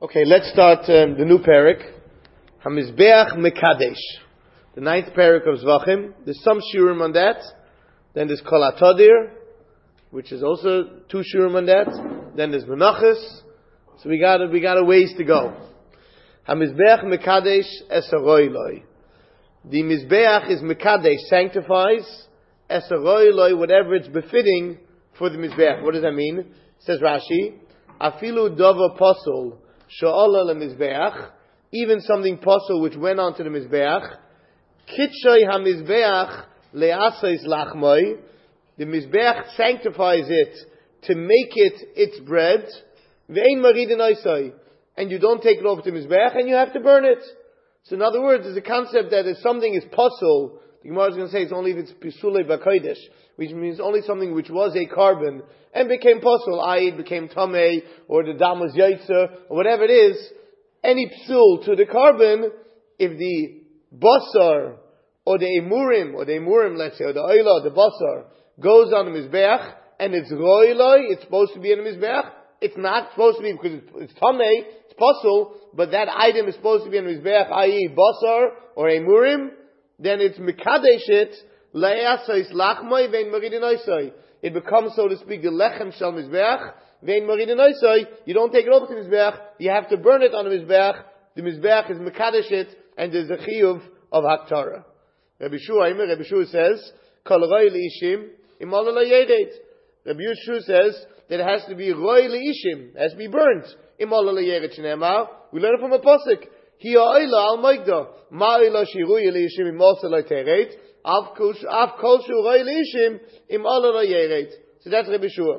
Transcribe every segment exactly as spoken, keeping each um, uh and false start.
Okay, let's start um, the new parak. Hamizbeach Mekadesh. The ninth parak of Zvachim. There's some shurim on that. Then there's Kol HaTadir, which is also two shurim on that. Then there's Menachos. So we got we got a ways to go. Hamizbeach Mekadesh Esaroiloi. The Mizbeach is Mekadesh, sanctifies. Esaroiloi, whatever it's befitting for the Mizbeach. What does that mean? Says Rashi, Afilu Dova Posol Sha'ala LeMizbeach, even something posel which went on to the Mizbeach, Kitshay HaMizbeach Le'asais Lachmoi, the Mizbeach sanctifies it to make it its bread, Ve'ein Maridin Oisai, and you don't take it over to Mizbeach and you have to burn it. So in other words, there's a concept that if something is posel, the Gemara is going to say it's only if it's Pisulei B'Kodesh, which means only something which was a carbon and became posel, that is, it became tamei, or the dam was yaitzer, or whatever it is, any psul to the carbon, if the basar, or the emurim, or the emurim, let's say, or the oila, the basar, goes on the mizbeach, and it's roiloi, it's supposed to be in the mizbeach, it's not supposed to be because it's, it's tamei, it's posel, but that item is supposed to be in the mizbeach, that is, basar, or emurim, then it's mekadesh it, it becomes, so to speak, the lechem shel mizbeach. Vein maridin oisai. You don't take it over to mizbeach. You have to burn it on the mizbeach. The mizbeach is mekadesh it, and there's a chiyuv of haktara. Rabbi Shua, Rabbi Shua says, kol roi leishim imol lo yered. Rabbi Shua says that it has to be roi leishim, it has to be burnt. Imol lo yered shneimar. We learn it from a pasuk. Hi ha'oila al moigda ma oila shirui leishim imol lo teret. Av kol shu roi leishim im ala lo yeret. So that's Rabbi Shua.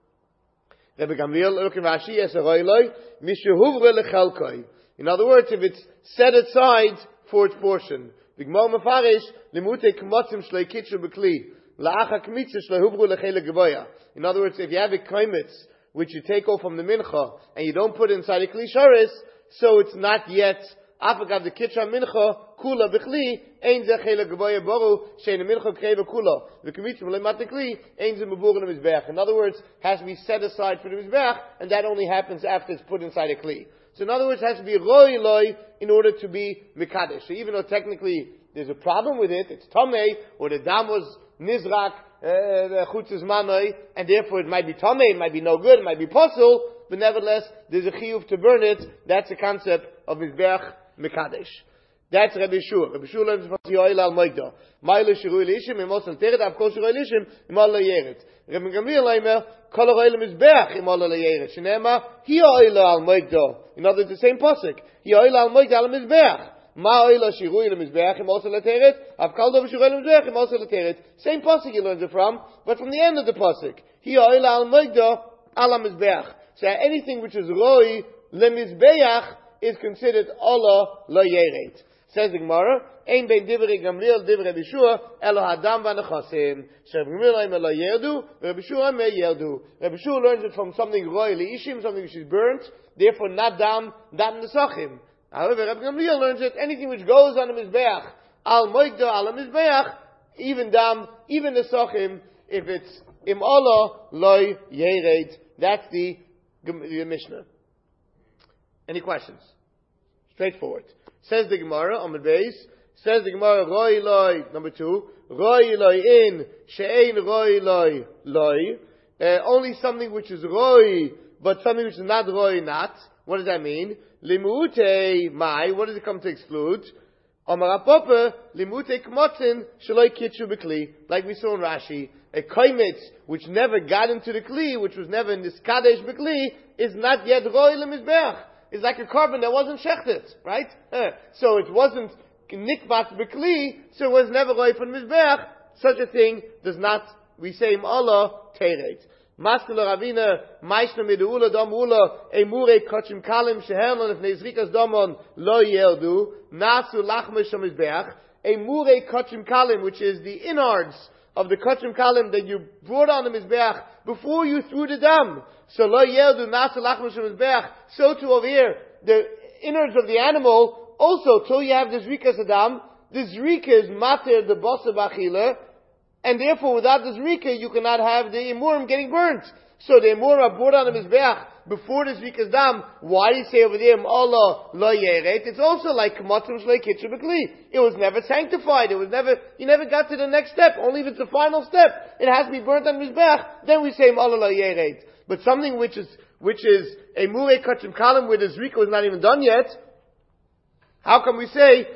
Rabbi Gamliel, look in Rashi, yes, a roi loi, mishehuvre lechalkoi. In other words, if it's set aside for its portion. Bigmor mefarish, limute kmotzim shloi kitzu bekli. La'acha kmitzu shloi huvru lechele geboya. In other words, if you have a kaimitz, which you take off from the mincha, and you don't put it inside a kli sharis, so it's not yet Afagav the kitcha mincha kula bechli ein ze chele geboya boru shein mincha kreva kula the kmitz lematikli ein ze mabur in the mizbeach. In other words, has to be set aside for the mizbeach, and that only happens after it's put inside a kli. So in other words, it has to be roi loi in order to be mikadesh. So even though technically there's a problem with it, it's tamei, or the dam was nizrak chutzes manoi, and therefore it might be tamei, it might be no good, it might be posel, but nevertheless there's a chiyuv to burn it. That's the concept of mizbeach Mekadesh. That's Rabbi Shua. Rabbi Shua learns from Yoel al Moigda. Ma'ile shirui leishim imos al teret av kol shirui leishim imal lo yeret. Rabbi Gamliel leimer kol ha'oil mizbeach imal lo yeret. Shnema hi ha'oil al Moigda. In other words, the same pasuk. Hi ha'oil al Moigda al mizbeach. Ma'oil shirui le mizbeach imos al teret av kol dov shirui le mizbeach imos al teret. Same pasuk he learns it from, but from the end of the pasuk. Hi ha'oil al Moigda al mizbeach. So anything which is roi le mizbeach is considered Allah lo yeret. Says the Gemara, ein bein divrei Gamliel divrei Rabbi Shua elo hadam v'nechasim. So Rabbi Gamliel lo yerdu, Rabbi Shua me yerdu. Rabbi Shua learns it from something roi leishim, something which is burnt, therefore not dam, dam nesachim. However, Rabbi Gamliel learns it, anything which goes on the mizbeach, al moigda al mizbeach, even dam, even nesachim, if it's im Allah lo yeret. That's the, the Mishnah. Any questions? Straightforward. Says the Gemara on the base. Says the Gemara, roi loi, number two, roi loi in, she'ein roi loi loi. Uh, only something which is roi, but something which is not roi not. What does that mean? Limute mai, what does it come to exclude? Amar apope, limute kmotzin, shaloi kitchu bekli. Like we saw in Rashi, a kaimitz which never got into the kli, which was never in this kadesh bekli, is not yet roi lemizbeach. It's like a carbon that wasn't shechted, right? Uh, so it wasn't nikbat bekli, so it was never roi from mizbeach. Such a thing does not, we say im Allah teret. Maskala Ravina, Maishna Miduula Damula, Emure Kochim Kalim Sheherlon, if Nezrikas Damon Lo Yerdu, Nasu Lachme Shemizbeach, Emure Kochim Kalim, which is the innards of the Kochim Kalim that you brought on the Mizbeach before you threw the dam. So Lo Yerdu, Nasu Lachme Shemizbeach, so too over here, the innards of the animal, also till you have the Zrikas Adam, the Zrikas Mater the Bosa Bachila, and therefore, without the zrika, you cannot have the imurim getting burnt. So the imurim are brought on the mizbeach before the Zrikas Dam. Why do you say over there, Allah lo yeret? It's also like Kamatum Shlei Kitcher B'Kli. It was never sanctified. It was never, you never got to the next step. Only if it's the final step, it has to be burnt on Mizbech. Then we say Allah lo yeret. But something which is, which is a Murei Kachim Kalim where the Zrika was not even done yet, how can we say,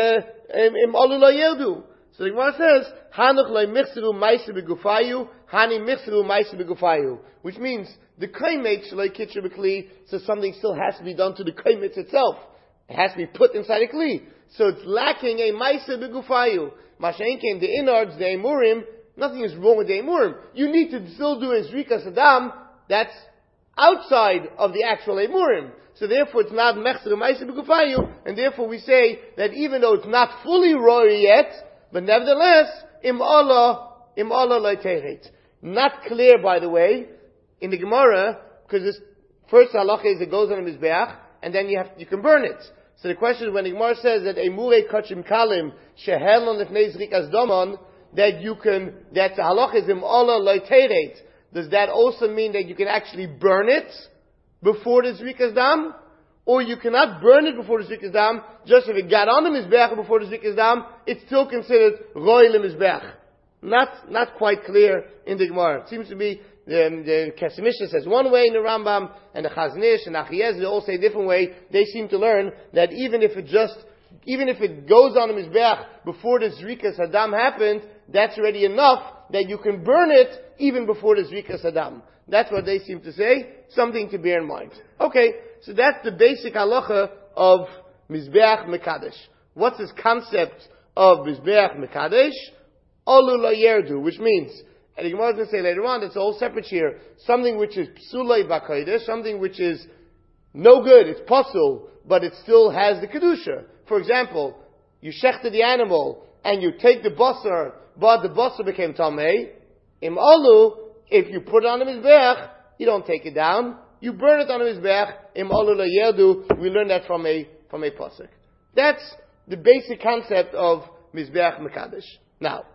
Im Allah lo yerdu? So the Gemara says, Hanuch lo michseru ma'ase b'gufayu, Hani michseru ma'ase b'gufayu. Which means, the kaimet shloi kitcher b'kli, so something still has to be done to the kaimet itself. It has to be put inside a kli. So it's lacking a ma'ase b'gufayu. Masha'enkein, the innards, the emurim, nothing is wrong with the emurim. You need to still do a zrikas adam, that's outside of the actual emurim. So therefore it's not mechseru ma'ase b'gufayu, and therefore we say that even though it's not fully roy yet, but nevertheless, im Allah, im Allah lo teret. Not clear, by the way, in the Gemara, because this first halacha is it goes on a mizbeach, and then you have you can burn it. So the question is when the Gemara says that a murei kachim kalim shehelon lefnei zrikas domon, that you can that the halacha is im Allah lo teret. Does that also mean that you can actually burn it before the zrikas dam? Or you cannot burn it before the Zrikas Dam, just if it got on the Mizbeach before the Zrikas Dam, it's still considered Roy le Mizbeach. Not, not quite clear in the Gemara. It seems to be, the, the Kesef Mishnah says one way in the Rambam, and the Chazon Ish and Achiyez, they all say a different way. They seem to learn that even if it just, even if it goes on the Mizbeach before the Zrikas Hadam happened, that's already enough that you can burn it even before the Zrikas Hadam. That's what they seem to say. Something to bear in mind. Okay. So that's the basic halacha of Mizbeach Mekadesh. What's this concept of Mizbeach Mekadesh? Olu lo yerdu, which means, and the Gemara is going to say later on, it's a whole separate here, something which is psulei b'kodesh, something which is no good, it's pasul, but it still has the kedusha. For example, you shechted the animal, and you take the basar, but the basar became tamei. Im Olu, if you put it on the Mizbeach, you don't take it down. You burn it on a mizbeach. Im Olu lo yerdu. We learn that from a from a pasuk. That's the basic concept of mizbeach mekadesh. Now,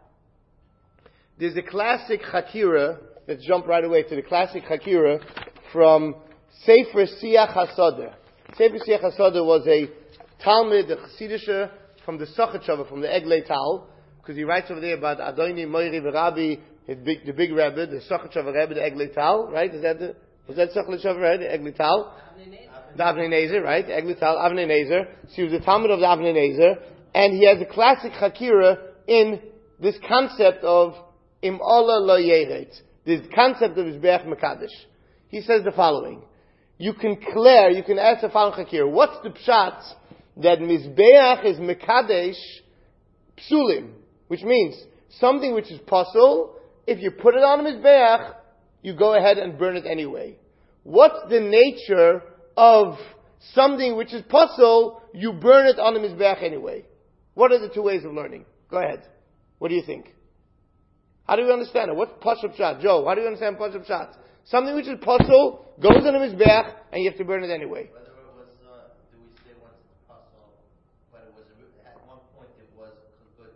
there's a classic chakira. Let's jump right away to the classic chakira from Sefer Siach HaSader. Sefer Siach HaSader was a Talmud, a Chassidisha from the Sachachava, from the Eglei Tal, because he writes over there about Adoni Moiri v'Rabbi, his big, the big Rebbe, the Sachachava Rebbe, the Eglei Tal, right? Is that the Was that Sachal Shav, right? Eglei Tal? The Avnei Nezer, right? Eglei Tal, Avnei Nezer. So he was the Talmud of the Avnei Nezer, and he has a classic Chakira in this concept of Im Allah lo yeret. This concept of Mizbeach Mekadesh. He says the following. You can clear, you can ask the following Chakira. What's the pshat that Mizbeach is Mekadesh Psulim? Which means, something which is pasul, if you put it on a Mizbeach, you go ahead and burn it anyway. What's the nature of something which is pasul, you burn it on the Mizbeach anyway? What are the two ways of learning? Go ahead. What do you think? How do you understand it? What's Pashup Pshat? Joe, how do you understand Pashup Pshat? Something which is pasul, goes on the Mizbeach, and you have to burn it anyway. Whether it was, uh, do we say once it's pasul, but it was, at one point it was good,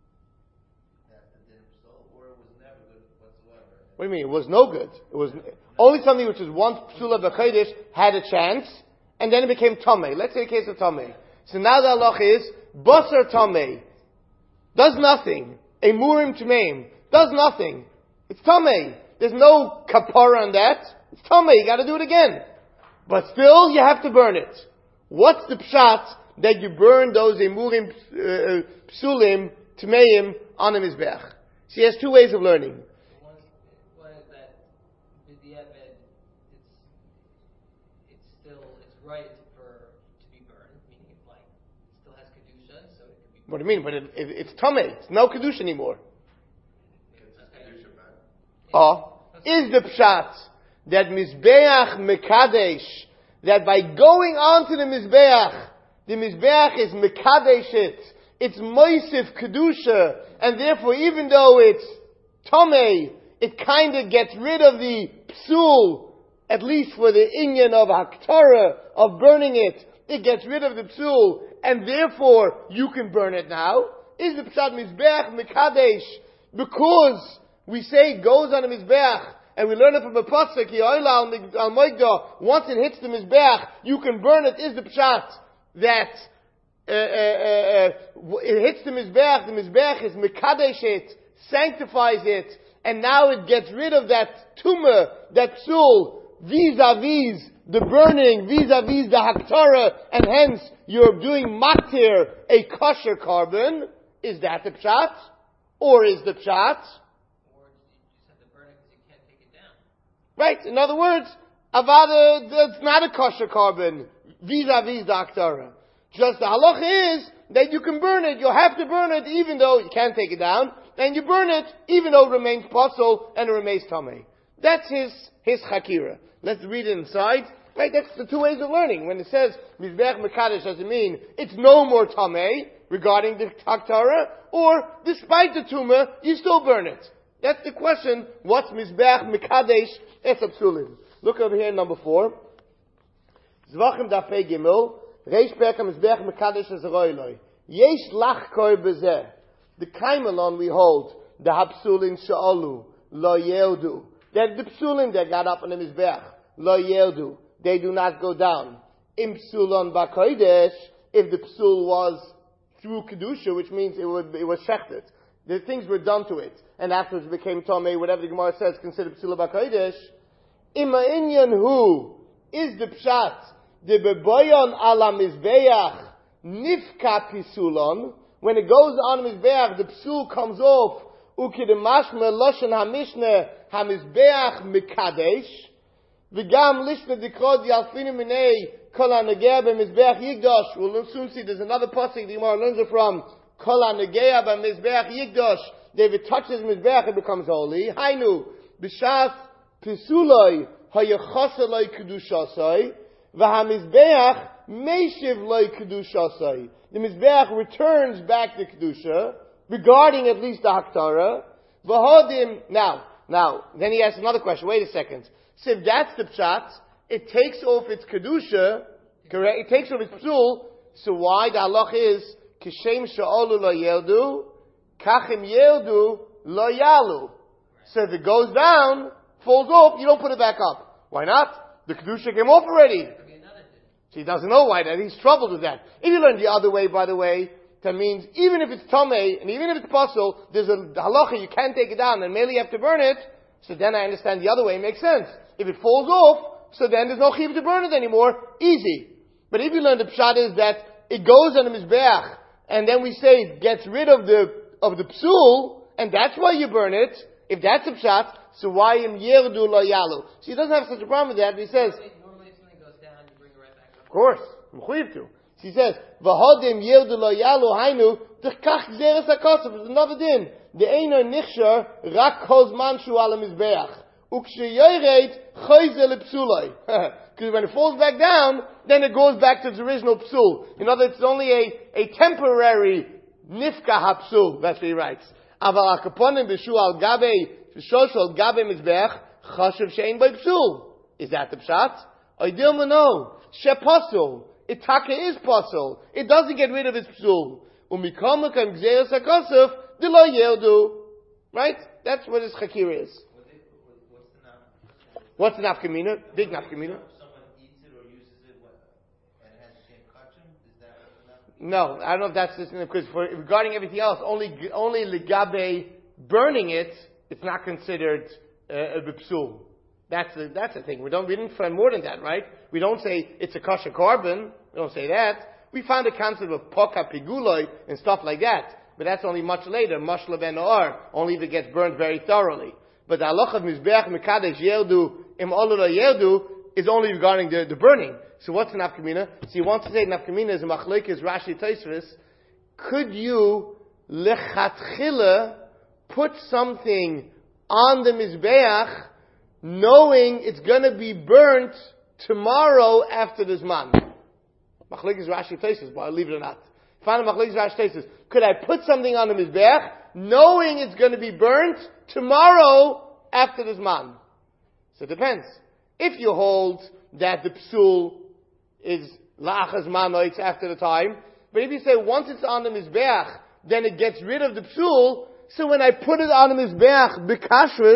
that it didn't pasul, or it was never good whatsoever? What do you mean? It was no good. It was only something which was once psula b'chodesh had a chance, and then it became tamei. Let's say the case of tamei. So now the halach is basar tamei does nothing. A murim tmeim does nothing. It's tamei. There's no kapara on that. It's tamei. You got to do it again. But still, you have to burn it. What's the pshat that you burn those emurim uh, psulim tmeim on a mizbeach? So he has two ways of learning. What do you mean? But it, it, it's tamei. It's no kedusha anymore. Oh, is the pshat that mizbeach mekadesh, that by going on to the mizbeach, the mizbeach is mekadesh it, it's moisif kedusha, and therefore even though it's tamei, it kind of gets rid of the psul, at least for the inyan of haktara, of burning it, it gets rid of the psul, and therefore you can burn it now. Is the pshat mizbeach mekadesh because we say it goes on a mizbeach, And we learn it from a pasuk, Yoila al Moigda, once it hits the Mizbeach, you can burn it, is the pshat that uh, uh, uh, it hits the Mizbeach, the Mizbeach is Mekadesh it, sanctifies it, and now it gets rid of that tumor, that psul, vis-a-vis the burning, vis-a-vis the Haktarah, and hence you're doing matir, a kosher carbon. Is that the pshat? Or is the pshat? Or you just have to burn it because you can't take it down. Right, in other words, avada, that's not a kosher carbon, vis-a-vis the Haktarah. Just the halacha is that you can burn it, you'll have to burn it even though you can't take it down, and you burn it even though it remains pasul and it remains tamei. That's his, his chakira. Let's read it inside. Right, that's the two ways of learning. When it says Mizbeach Mekadesh, does it mean it's no more tamei regarding the Haktarah, or despite the tumor, you still burn it? That's the question. What's Mizbeach Mekadesh es Psulim? Look over here, number four. Zvachim Dafei Gimel. Reish Perka Mizbeach Mekadesh es Roiloi. Yesh Lachkoi Bezeh. The Kaimelon we hold, the Hapsulim Sha'alu, Lo Yeldu. That the Psulim that got up on the Mizbeach, Lo Yeldu. They do not go down. Im Psulon Bakoidesh, if the Psul was through Kedusha, which means it, would, it was shechted. The things were done to it. And afterwards it became Tomei, whatever the Gemara says, considered Psul Bakoidesh. Ima Inyan Hu, is the Pshat, the Beboyon ala Mizbeach, Nifka Pisulon, when it goes on Mizbeach, the Psul comes off, Ukidemashme Loshen HaMishne, HaMizbeach Mikadesh, V'gam lishna dikrod yalfinu minei kol ha'negea b'mizbeach yigdosh. We'll soon see there's another pasuk the Gemara learns it from. Kol ha'negea b'mizbeach yigdosh. If it touches mizbeach, it becomes holy. Hainu b'shas pisuloi hayachasa loy kedushasoi v'hamizbeach meishiv loy kedushasoi. The mizbeach returns back to kedusha regarding at least the Haktarah. V'hodim. Now, now, then he asks another question. Wait a second. So if that's the pshat, it takes off its kedusha, correct? It takes off its psul. So why the halach is kishem sha'olu lo yeldu, kachim yeldu lo yalu. So if it goes down, falls off, you don't put it back up. Why not? The kedusha came off already. So he doesn't know why that. He's troubled with that. If you learn the other way, by the way, that means even if it's tamei and even if it's pasul, there's a halacha you can't take it down and merely you have to burn it. So then I understand the other way. It makes sense. If it falls off, so then there's no chiv to burn it anymore. Easy. But if you learn the pshat is that it goes on the mizbeach, and then we say it gets rid of the of the psul, and that's why you burn it. If that's a pshat, so why im yerdu lo yalu? So he doesn't have such a problem with that. He says, normally if something goes down, you bring it right back up. Of course, mechuyev to. So he says, v'hodim yerdu lo yalu hainu t'kach gzeres hakosef. It's another din. The eino nichshar rak kozman shu ala mizbeach. Because when it falls back down, then it goes back to its original psul. In other words, it's only a, a temporary nifka hapsul. That's what he writes. Aval akaponim b'shu al gabe b'shoshu al gabe mizbech chashav she'ein by psul. Is that the pshat? Oidil mano shepasul. Itaka is pasul. It doesn't get rid of its psul. Umikamukam gzeres hakosef dilo yeldu. Right? That's what his chakir is. What's the nafkamina? Big nafkamina. If someone eats it or uses it what, and it has the same kachim, is that what the No, I don't know if that's just because for regarding everything else, only only ligabe burning it, it's not considered uh, a bipsul. That's the that's the thing. We don't we didn't find more than that, right? We don't say it's a kosher carbon. We don't say that. We found a concept of poka piguloi and stuff like that, but that's only much later. Mashla ben or only if it gets burned very thoroughly. But the halach of mizbeach mekadesh yerdu im olula yerdu is only regarding the, the burning. So what's an nafkamina? So you want to say nafkamina is a machlekes Rashi Tosfos. Could you lechatchila put something on the mizbeach knowing it's going to be burnt tomorrow after the zman? Machlekes Rashi Tosfos, but I'll leave it or not. Find a machlekes Rashi Tosfos. Could I put something on the mizbeach knowing it's going to be burnt tomorrow after the zman? So it depends. If you hold that the psul is la'achas manoitz after the time, but if you say once it's on the mizbeach, then it gets rid of the psul, so when I put it on the mizbeach b'kashrus,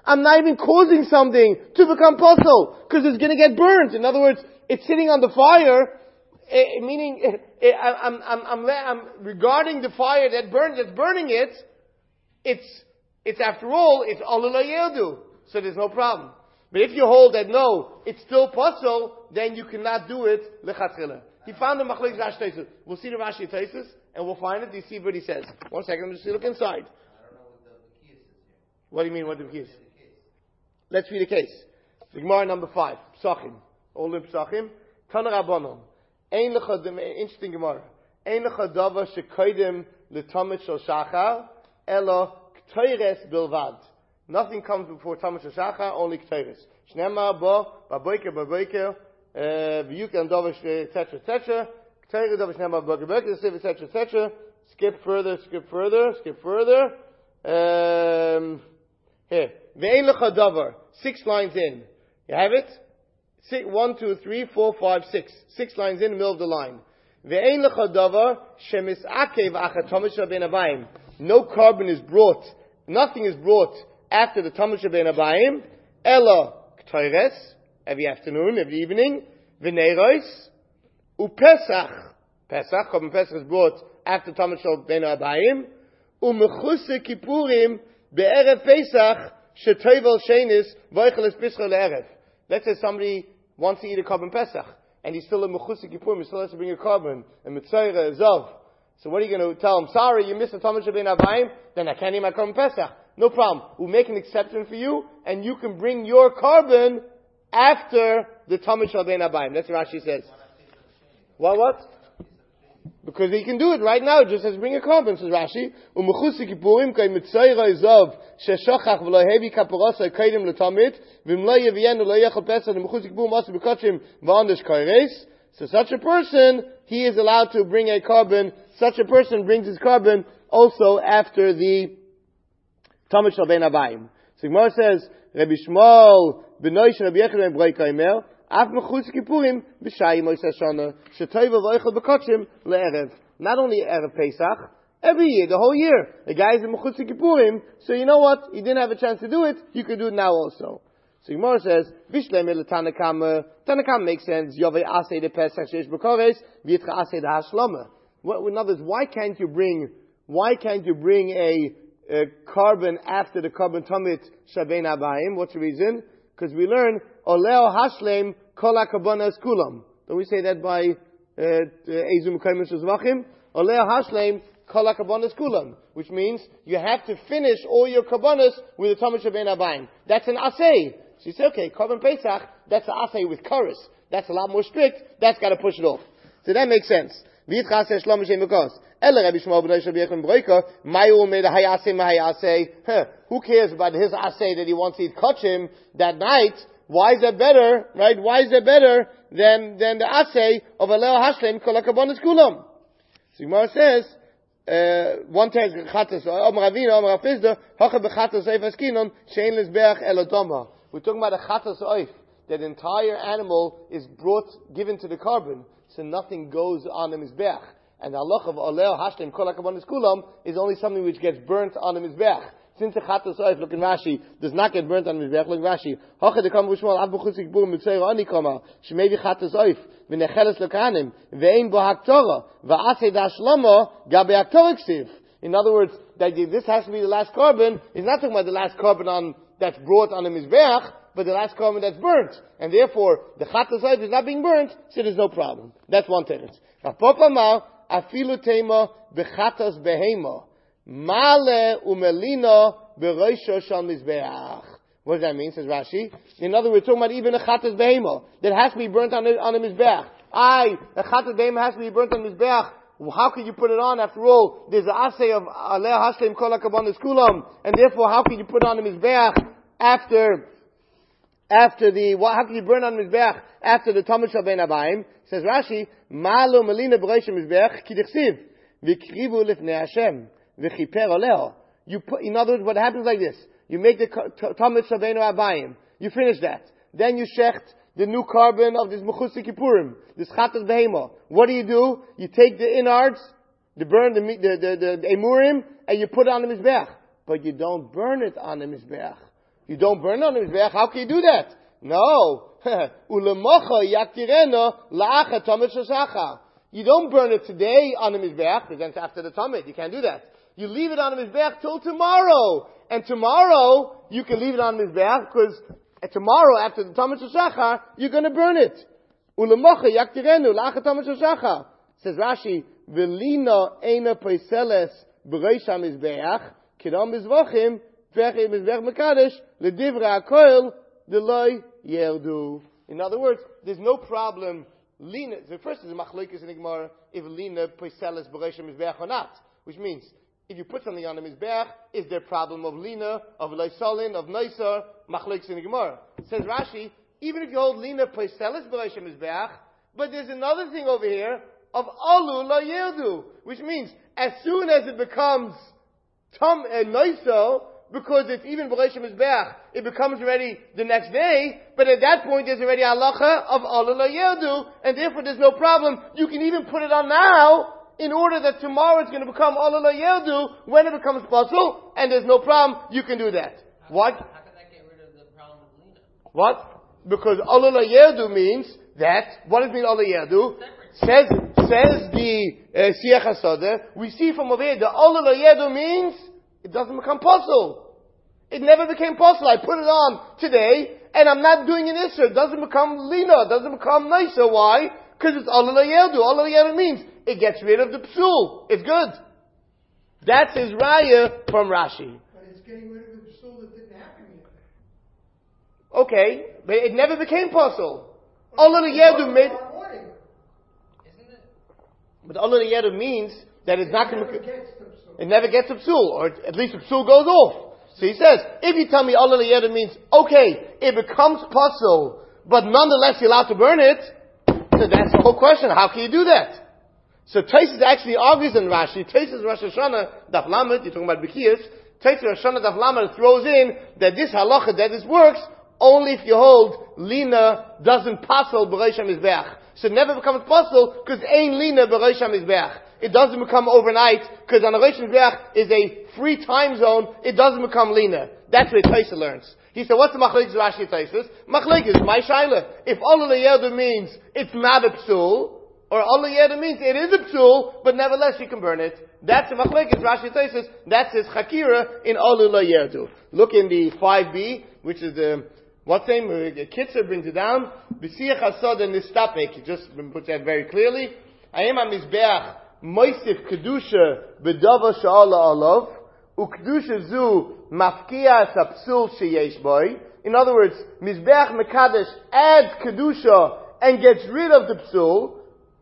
I'm not even causing something to become puzzle, because it's going to get burnt. In other words, it's sitting on the fire, eh, meaning eh, eh, I'm, I'm, I'm, I'm regarding the fire that burns, that's burning it. It's, it's after all, it's alula yeldu, so there's no problem. But if you hold that no, it's still puzzle, then you cannot do it lechatchila. He found the machlokes Rashi Tosfos. We'll see the Rashi Tosfos, and we'll find it. You see what he says. One second, I'm just look inside. I don't know what the, the key is here. What do you mean? What the key is? Let's read the case. The Gemara number five. Psachim. All the Psachim. Tana Rabbanon. Ein lecha, interesting Gemara. Ein lecha davar shekoidim l'tamid shel shachar, elo k'toires bilvad. Nothing comes before tamid shel shachar, only k'toires. Shneimar bo, baboiker, baboiker, v'yuk and davar, et cetera, et cetera. K'toires davar shneimar bo, baboiker, et cetera, et cetera. Skip further, skip further, skip further. Um, here. Ve'ein lecha davar. Six lines in. You have it? Six, one, two, three, four, five, six. Six lines in the middle of the line. Ve'ein lecha davar shemis'akev achat tamid shel bein habayim. No carbon is brought. Nothing is brought after the tamid shel bein habayim. Ela k'toires, every afternoon, every evening. V'neiros. U'pesach. Pesach, carbon Pesach is brought after tamid shel bein habayim. U'mechuse kippurim be'erev Pesach. Shetoivel shenis v'oicheles pischa le'erev. Let's say somebody wants to eat a carbon Pesach, and he's still a mechusik kippurim, he still has to bring a carbon, a mitzayra, a zav. So what are you going to tell him? Sorry, you missed the tamid shel bein habayim, then I can't eat my carbon Pesach. No problem. We'll make an exception for you, and you can bring your carbon after the tamid shel bein habayim. That's what Rashi says. What, what? Because he can do it right now, just as bring a carbon, says Rashi. U'mechusi kippurim kai mitzayra izav sheshachach v'lo hevi kaparasa kaidim l'tamid v'im lo yevienu lo yechal pesach u'mechusi kippurim also b'kachim v'andish kaires. So such a person, he is allowed to bring a carbon. Such a person brings his carbon also after the tamid shel bein habayim. So Gemara says, Rabbi Shmuel b'noi shel Rabbi Yechon ben Brei Kaimer. Not only Erev Pesach, every year, the whole year. The guy is in Mechutz Kippurim, so you know what? He didn't have a chance to do it, you could do it now also. So Gemara says, Vishlem Tanakama, Tanakama makes sense, Yovei Aseh de Pesach Sheish B'Kores, V'yitcha Aseh de Hashlama. In other words, why can't you bring, why can't you bring a, a carbon after the carbon Tamid Shel Bein Habayim? What's the reason? Because we learn, Oleo Hashlem Kol HaKabanas Kulam. Don't we say that by Ezum Kaimus Zvachim? Oleo Hashlem Kol HaKabanas Kulam. Which means you have to finish all your Kabanas with the Tamid Shel Bein Habayim. That's an Aseh. So you say, okay, Carbon Pesach, that's an Aseh with Karis. That's a lot more strict. That's got to push it off. So that makes sense. V'yitcha Aseh Shlom Shem V'kos. Ela Rabbi Shmuel b'noi shel Rabbi Yechon ben Brei Mayu made a hayaseh mahayaseh. Who cares about his aseh that he wants to eat kachim that night? Why is that better, right? Why is that better than, than the aseh of Aleo Hashlem kol hakabonos kulam? So Gemara says, uh, one tells chatas, Om Ravina, Om Rafizda, Hacha b'chatas oif askinon, she'en lizbeach elodoma. We're talking about a chatas oif, that the entire animal is brought, given to the carbon, so nothing goes on the mizbeach. And the halach of Oleo Hashlem Kol HaKabanos Kulam is only something which gets burnt on the mizbeach. Since the chatas oif, look in Rashi, does not get burnt on the mizbeach, look in Rashi. Hacha dekam v'shmuel av b'chutzik b'um mitzayra ani kama, shemevi chatas oif, v'necheles l'kahanim, v'ein bo haktorah, v'aseh dashlama, gabe haktorah ksiv. In other words, that this has to be the last carbon. He's not talking about the last carbon on, that's brought on the mizbeach, but the last carbon that's burnt. And therefore, the chatas oif is not being burnt, so there's no problem. That's one teretz. Now, Afilu tema bechatas behema male umelina beroisho shal mizbeach. What does that mean? Says Rashi. In other words, we're talking about even a chatas behema that has to be burnt on the, on the mizbeach. Aye, a chatas behema has to be burnt on the mizbeach. How can you put it on? After all, there's the asay of Aleh Hashem Kol HaKabanos Kulam, and therefore, how can you put it on the mizbeach after after the what? How can you burn on the mizbeach after the Tamid Shel Bein Habayim? Says Rashi, Malo Melina B'Reisha Mizbeach Ki Dichsiv V'Krivu Lifnei Hashem V'Chiper Oleo. You put, in other words, what happens like this: you make the Tamid Shel Bein Habayim, you finish that, then you shecht the new carbon of this Mechutz Kippurim, this Chatas Behema. What do you do? You take the innards, the burn the the the, the, the emurim, and you put it on the mizbeach, but you don't burn it on the mizbeach. You don't burn it on the Mizbeach? How can you do that? No. You don't burn it today on the Mizbeach, because then after the Tamid. You can't do that. You leave it on the Mizbeach till tomorrow. And tomorrow, you can leave it on the Mizbeach, because tomorrow, after the Tamid Shachar, you're going to burn it. Says Rashi, Velina eina poiseles b'reish ha-Mizbeach, kidam mizvachim, v'echei Mizbeach mekadesh, l'divra ha-koil, d'loi yerdu. In other words, there's no problem. Lina, the first is a machlokes in the Gemara, if Lina poiseles b'reish ha-Mizbeach or not. Which means, if you put something on the Mizbeach, is there a problem of Lina, of Leisolin, of Neisar, machlokes in the Gemara? Says Rashi, even if you hold Lina poiseles b'reish ha-Mizbeach, but there's another thing over here, of alu la yerdu, which means as soon as it becomes tam and noiso, because it's even b'reish mizbeach, it becomes ready the next day. But at that point, there's already halacha of alu la yerdu, and therefore there's no problem. You can even put it on now in order that tomorrow it's going to become alu la yerdu when it becomes puzzle, and there's no problem. You can do that. How what? Can, how can that get rid of the problem with Lina? What? Because alu la yerdu means that what does it mean alu yerdu? Says, says the uh, Siach HaSodeh, we see from over here, the Ola Yedu means, it doesn't become possible. It never became possible. I put it on today, and I'm not doing an Isser. It doesn't become Lina, it doesn't become nicer. Why? Because it's Ola Yedu. Ola Yedu means, it gets rid of the Psul. It's good. That's his Raya from Rashi. But it's getting rid of the Psul that didn't happen yet. Okay, but it never became possible. Ola Yedu made... But Allah Yedu means that it's not going to... It never gets a psul, or at least a psul goes off. So he says, if you tell me Allah Yedu means, okay, it becomes puzzle, but nonetheless you're allowed to burn it, so that's the whole question. How can you do that? So Taisus actually argues in Rashi. Taisus Rosh Hashanah, Daf Lamed, you're talking about B'kiyas, Taisus Rosh Hashanah, Daf Lamed throws in that this halacha, that this works, only if you hold Lina doesn't puzzle B'reish HaMizbeach. So it never becomes possible because ein lina b'reish hamizbeach. It doesn't become overnight because on a reish hamizbeach is a free time zone. It doesn't become lina. That's what Taisa learns. He said, "What's the machlekes Rashi Taisus? Machlekes is my shaila. If Allah Yedu means it's not a psul, or Allah Yedu means it is a psul, but nevertheless you can burn it. That's the machlekes Rashi Taisus. That's his chakira in Allah Yedu. Look in the five B, which is the What's the name? Kitzer brings it down. B'siach HaSodeh nistapek. Just put that very clearly. Ayem HaMizbeach moisif kedusha b'dava she'ala alav u'kedusha zu mafkia es ha'psul sheyesh boy. In other words, Mizbeach Mekadesh adds kedusha and gets rid of the psul.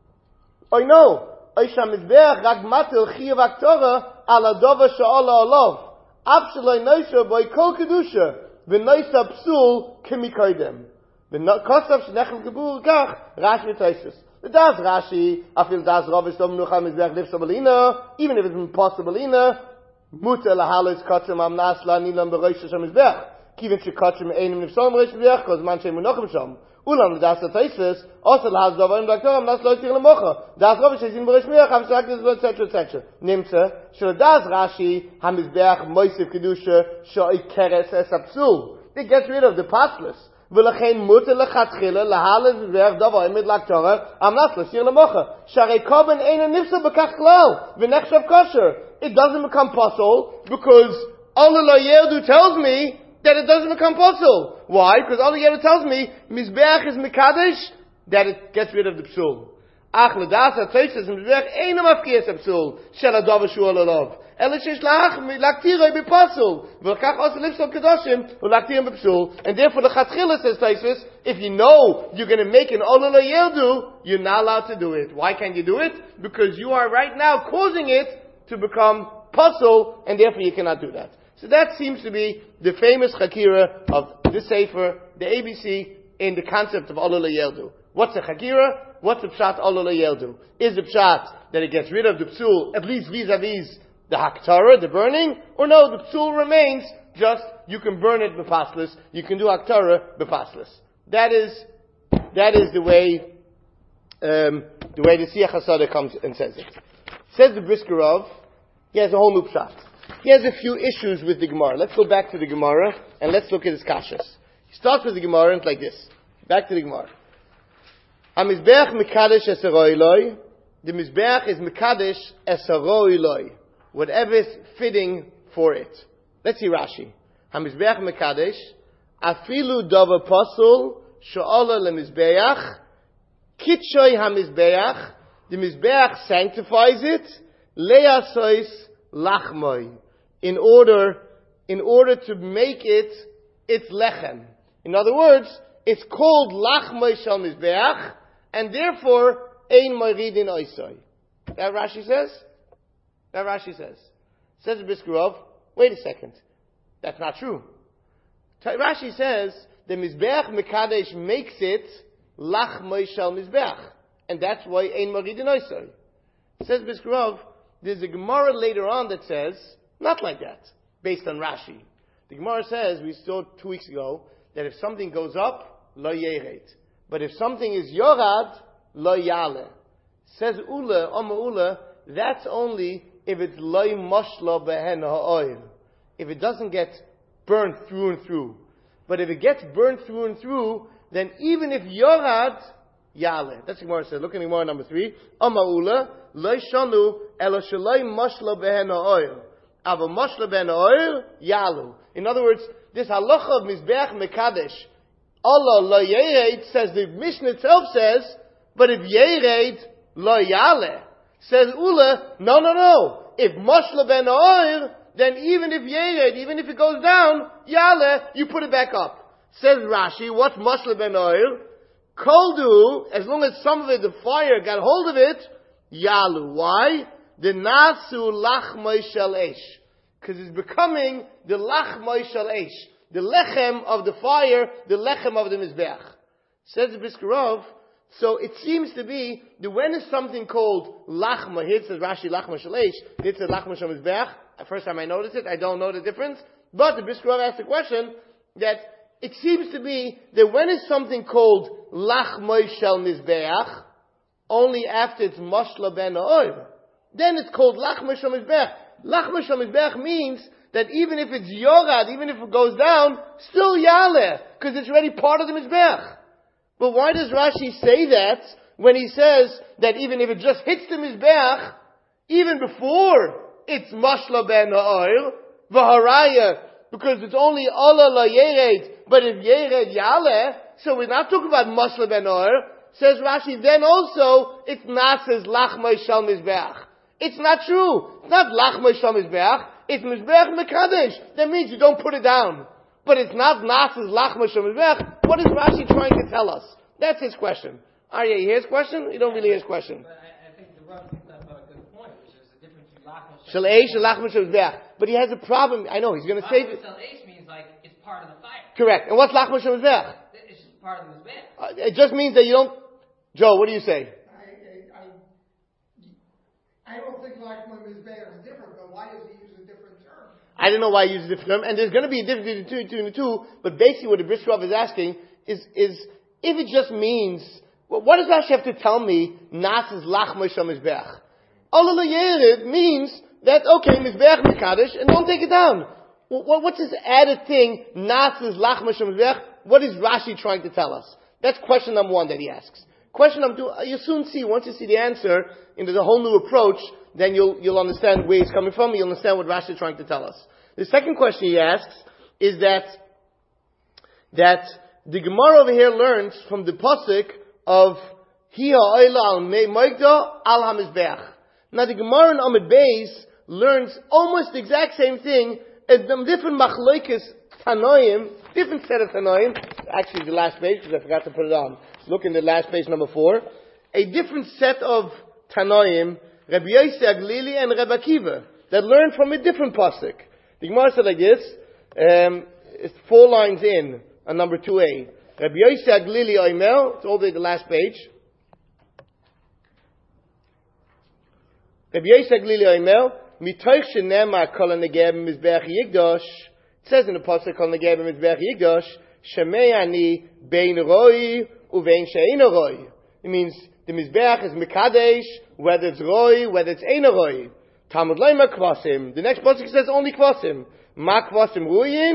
Oy no. Oy sha'Mizbeach rak matil chiyav aktorah ala dava she'ala alav. Af sheloi noisha boy kol kedusha. V'noisa psul kemikoidem. V'kosav shenechel gebur kach Rashi v'Taisus. The das Rashi, afil das Rav Shlom Nucha Mizbeach Livsa Belina, even if it's impossible Belina, muter lahalos kotzim amnas la nilam b'reish HaMizbeach. Kivin shekotchim einim nifsom reish HaMizbeach, kos man shem munochem shom. Ulam das Taisus, also lahaz davarim daktoram nas lo tzir lemocha. Das Rav shezin b'reish HaMizbeach, ham shak this et cetera et cetera. Nimtze, shel das Rashi, HaMizbeach moisiv kedusha shoy keres es ha'psul. It gets rid of the pastless. V'lachein muter lechatchila lahalas mizbeach davarim mit laktorah am nas lo tzir lemocha. Sharei koben eina nifsa b'kach klal v'nechshav kosher. It doesn't become possible because Allah Yedu tells me that it doesn't become possible. Why? Because Allah Yedu tells me Mizbeach is Mekadesh, that it gets rid of the psul. Ach l'das ha'teitzes Mizbeach eina mafkiyas ha'psul shel ha'davar shu alalav. Ela shesh lach laktiroi b'pasul v'lakach osa lifsol kedoshim u'laktirim b'psul. And therefore the Chatchila says Taisus, if you know you're going to make an Allah Yedu, you're not allowed to do it. Why can't you do it? Because you are right now causing it to become puzzle, and therefore you cannot do that. So that seems to be the famous Chakira of the Sefer, the A B C, in the concept of Allah Yedu. What's the Chakira? What's the Pshat Allah Yedu? Is the Pshat that it gets rid of the Psul, at least vis-a-vis the Haktara, the burning? Or no, the Psul remains, just you can burn it b'paslis, you can do Haktara b'paslis. That is, that is the way, um, the way the Siach HaSodeh comes and says it. Says the Brisker Rav, he has a whole new Pshat. He has a few issues with the Gemara. Let's go back to the Gemara and let's look at his kashas. He starts with the Gemara and it's like this. Back to the Gemara. HaMizbeach Mekadesh es Eloi. The Mizbeach is Mekadesh es Eloi. Whatever is fitting for it. Let's see Rashi. HaMizbeach Mekadesh Afilu Dava Pasul Sha'ala LeMizbeach Kitshoy HaMizbeach. The Mizbeach sanctifies it Leasois Lachmoi. In order, in order to make it its lechem. In other words, it's called Lachmoi Shal Mizbeach, and therefore Ein Moridin Oisoi. That Rashi says. That Rashi says. Says the Briskerov. Wait a second. That's not true. Rashi says the Mizbeach Mekadesh makes it Lachmoi Shal Mizbeach, and that's why Ein Moridin Oisoi. Says Briskerov. There's a Gemara later on that says not like that, based on Rashi. The Gemara says we saw two weeks ago that if something goes up, lo yered. But if something is yorad, lo yale. Says Ula, Oma Ula, that's only if it's lo moshla behen ha'oil. If it doesn't get burned through and through. But if it gets burned through and through, then even if yorad, yale. That's the Gemara says. Look at the Gemara number three. Oma Ula, lo shanu elo shaloi moshla behen ha'oil. Ava moshla behen ha'oil, yalu. In other words, this halacha of Mizbeach Mekadesh, Allah lo yered, says the Mishnah itself says, but if yered, lo yale. Says Ula, no, no, no. If moshla ben oil, then even if yered, even if it goes down, yale, you put it back up. Says Rashi, what's moshla ben oil? Koldu, as long as some of it, the fire got hold of it, yalu. Why? The nasu lachmai shel esh. Because it's becoming the lachmai shel esh. The lechem of the fire, the lechem of the mizbeach. Says the Briskerov, so it seems to be that when is something called lachma, here it says Rashi lachma shel esh, here it says lachma shel mizbeach. First time I noticed it, I don't know the difference. But the Briskerov asked the question that it seems to be that when is something called lachma shel mizbeach, only after it's mashla ben oil. Then it's called lachma shel mizbeach. Lachma shel mizbeach means that even if it's yorad, even if it goes down, still yaleh, because it's already part of the mizbeach. But why does Rashi say that when he says that even if it just hits the mizbeach, even before it's mashla ben ha'oil, v'haraya, because it's only Allah la yered, but if yered yaleh, so we're not talking about mashla ben ha'oil. Says Rashi, then also it's not says lachma shel mizbeach. It's not true. It's not lachma shel mizbeach. It's mizbeach mekadesh. That means you don't put it down. But it's not nas's lachma shel mizbeach. What is Rashi trying to tell us? That's his question. Aryeh, you hear his question? You don't really hear his question. But I, I think the Rav picked up a good point, which is the difference between lachma Shel eish and lachma shel mizbeach. But he has a problem. I know he's going to say. Lachma shel eish means like it's part of the fire. Correct. And what's lachma shel mizbeach? It's just part of the mizbeach. Uh, it just means that you don't. Joe, what do you say? I, I, I, I don't think lachma mizbeach is different, but why does he use a different term? I don't know why he uses a different term, and there's going to be a difference between the two, between the two, but basically what the Briskerov is asking is, is if it just means, well, what does Rashi have to tell me, Nas is lachma shel mizbeach? Allah yered means that, okay, mizbeach mekadesh, and don't take it down. Well, what's this added thing, Nas is lachma shel mizbeach? What is Rashi trying to tell us? That's question number one that he asks. Question number two, you'll soon see, once you see the answer into the whole new approach, then you'll, you'll understand where he's coming from, you'll understand what Rashi is trying to tell us. The second question he asks is that, that the Gemara over here learns from the pasuk of Hiya Oila al Moigda al HaMizbeach. Now the Gemara in Amud Beis learns almost the exact same thing as the different machlokes Tanoim, different set of Tanoim, actually the last page because I forgot to put it on. Look in the last page, number four. A different set of Tanoim, Rabbi Yossi Aglili and Rabbi Akiva, that learn from a different pasuk. The Gemara said like this, um, it's four lines in, on number two A. Rabbi Yossi Aglili Oimel, it's all the way to the last page. Rabbi Yossi Aglili Oimel, Mitoch Shenema Kol HaNegeb Mizbeach Yigdosh, it says in the pasuk Kol HaNegeb Mizbeach Yigdosh, Shemei Ani Bein Roi Uvein She'eino Roi. It means the Mizbeach is Mekadesh, whether it's Roi, whether it's Eino Roi. Talmud Leima Kvasim. The next pasuk says only Kvasim. Ma Kvasim Ruyin,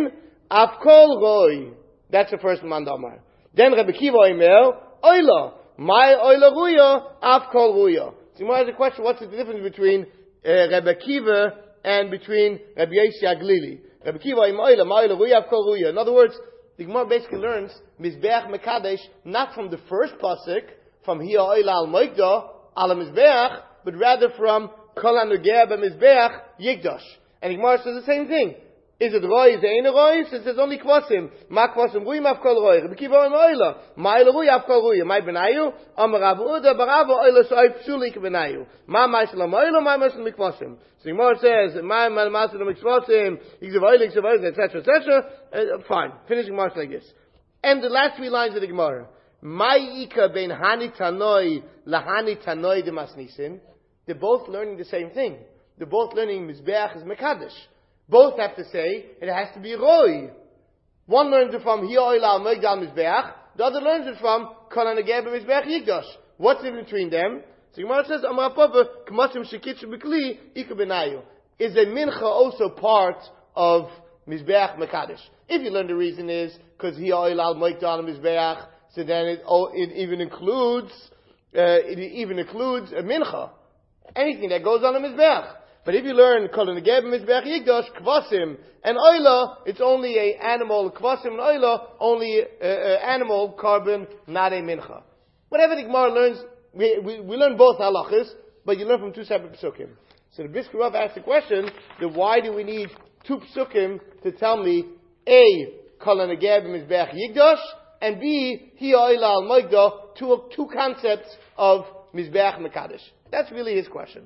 Afkol Roy. That's the first mandamar. Then Rebbe Kiva Omer, Oila. My Oila Ruya, Afkol Ruya. So you might have a question, what's the difference between uh, Rebbe Kiva and between Rebbe Yossi Aglili? Rebbe Kiva Omer, Oila, My Oila Ruya, Afkol Ruya. In other words, the Gemara basically learns Mizbeach Mekadesh, not from the first pasuk, from Hiya Oila Al Moikda, Al Mizbeach, but rather from Kol HaNogeh BeMizbeach Yigdash. And the Gemara says the same thing. Is it Roy? Is it Ein Roy? It says only Kvasim. Ma Kvasim Ruy, Ma Avkol Roy. Rebbe Kiva Omer Oila. Ma Oila Ruy, Avkol Ruy. Ma Benayu. Amar Rav Uda, Barava Oila Soif Psulik Benayu. Ma Ma'aselam Oila, Ma Ma'aselam Mikvasim. So the Gemara says, Ma Ma'aselam Mikvasim, Yigzav Oila, Yigzav Oila, et cetera, et cetera. Uh, fine. Finishing Gemara like this. And the last three lines of the Gemara. Ma Ika Ben Hani Tanoi, Lahani Tanoi de Masnisin. They're both learning the same thing. They're both learning Mizbeach is Mekadesh. Both have to say it has to be Roy. One learns it from Hiya Oila Moigdal Mizbeach. The other learns it from Kol HaNogeh BeMizbeach Yigdash. What's in between them? So Gemara says, Amar Papa, K'masim Shekitz B'Kli Ika Benayu. Is a mincha also part of Mizbeach Mekadesh? If you learn the reason is because Hiya Oila Moigdal Mizbeach, so then it, oh, it even includes uh, it even includes a mincha. Anything that goes on a Mizbeach. But if you learn Kol HaNogeh BeMizbeach Yigdash, Kvasim and Oila, it's only a animal, Kvasim and Oila, only a, a animal carbon, not a mincha. Whatever the Gemara learns, we, we, we learn both halachas, but you learn from two separate psukim. So the Brisker Rav asked the question, then why do we need two psukim to tell me, A, Kol HaNogeh BeMizbeach Yigdash, and B, Hiya Oila Al Moigda, two, two concepts of Mizbeach Mekadesh? That's really his question.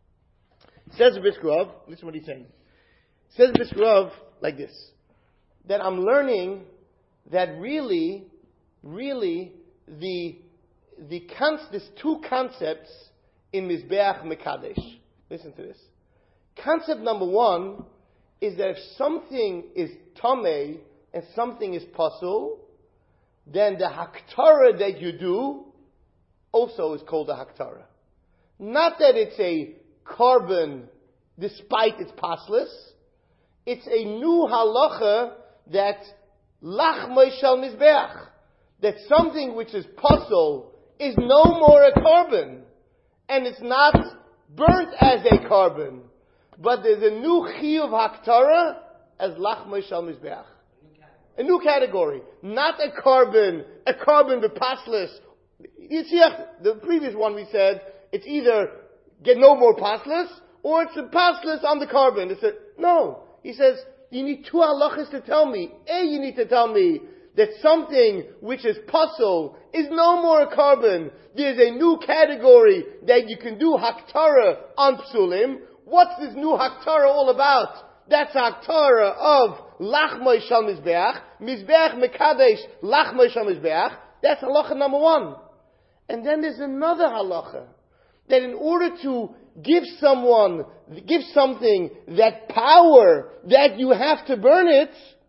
Says Biskrov, listen to what he's saying. Says Biskrov like this, that I'm learning that really, really, the, the cons- there's two concepts in Mizbeach Mekadesh. Listen to this. Concept number one is that if something is tamei and something is pasul, then the haktara that you do also is called a haktara. Not that it's a carbon despite its pasless. It's a new halacha that lachmei shel mizbeach, that something which is pasul is no more a carbon, and it's not burnt as a carbon, but there's a new chiyuv haktara as lachmei shel mizbeach. A new category. Not a carbon, a carbon with pasless. You see, the previous one we said, it's either get no more pasless, or it's a pasless on the carbon. It's a, no. He says, you need two halachas to tell me. A, you need to tell me that something which is pasul is no more a carbon. There's a new category that you can do haktara on psulim. What's this new haktara all about? That's haktara of lachmei shel mizbeach, mizbeach mekadesh lachmei shel mizbeach. That's halacha number one. And then there's another halacha, that in order to give someone, give something that power, that you have to burn it,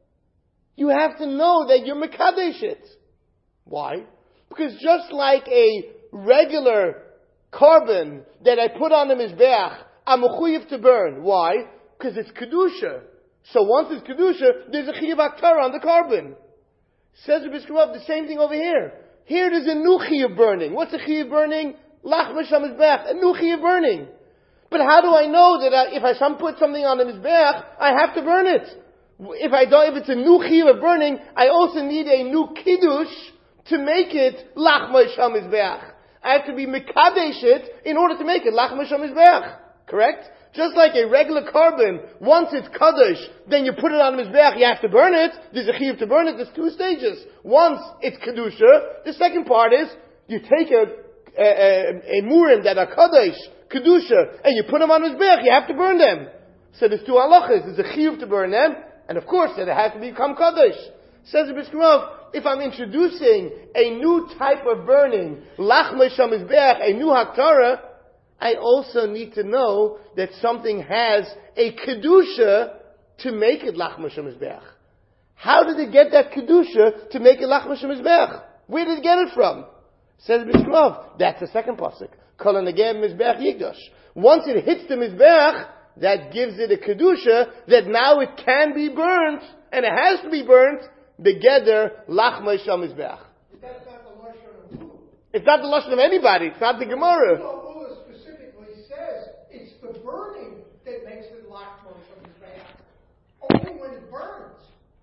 you have to know that you're mekadesh it. Why? Because just like a regular carbon that I put on the mizbeach, I'm mechuyev to burn. Why? Because it's kedusha. So once it's kedusha, there's a chiyuv haktara on the carbon. Says the Biskrov, the same thing over here. Here there's a new chiyuv burning. What's a chiyuv burning? Lachmei shel mizbeach, a new chiyuv burning. But how do I know that I, if I some put something on the mizbeach, I have to burn it? If I don't, if it's a new chiyuv of burning, I also need a new kiddush to make it lachmei shel mizbeach. I have to be mekadesh it in order to make it lachmei shel mizbeach. Correct? Just like a regular carbon, once it's kaddish, then you put it on the mizbeach, you have to burn it. There's a chiyuv to burn it. There's two stages. Once it's kedusha, the second part is you take a a, a, a murim that are kaddish, kedusha, and you put them on the mizbeach, you have to burn them. So there's two halachas. There's a chiyuv to burn them, and of course that it has to become kaddish. Says the Biskrov, if I'm introducing a new type of burning, lachmei shel mizbeach, a new haktara, I also need to know that something has a kedusha to make it lachmei shel mizbeach. How did it get that kedusha to make it lachmei shel mizbeach? Where did it get it from? Says Biskrov, that's the second pasuk. Kol HaNogeh BeMizbeach Yigdash. Once it hits the mizbeach, that gives it a kedusha that now it can be burnt and it has to be burnt, begeder lachma shel mizbeach. That's not the lashon of Ula. It's not the lashon of anybody. It's not the Gemara. Ula specifically says it's the burning that makes it lachma shel mizbeach. Only when it burns.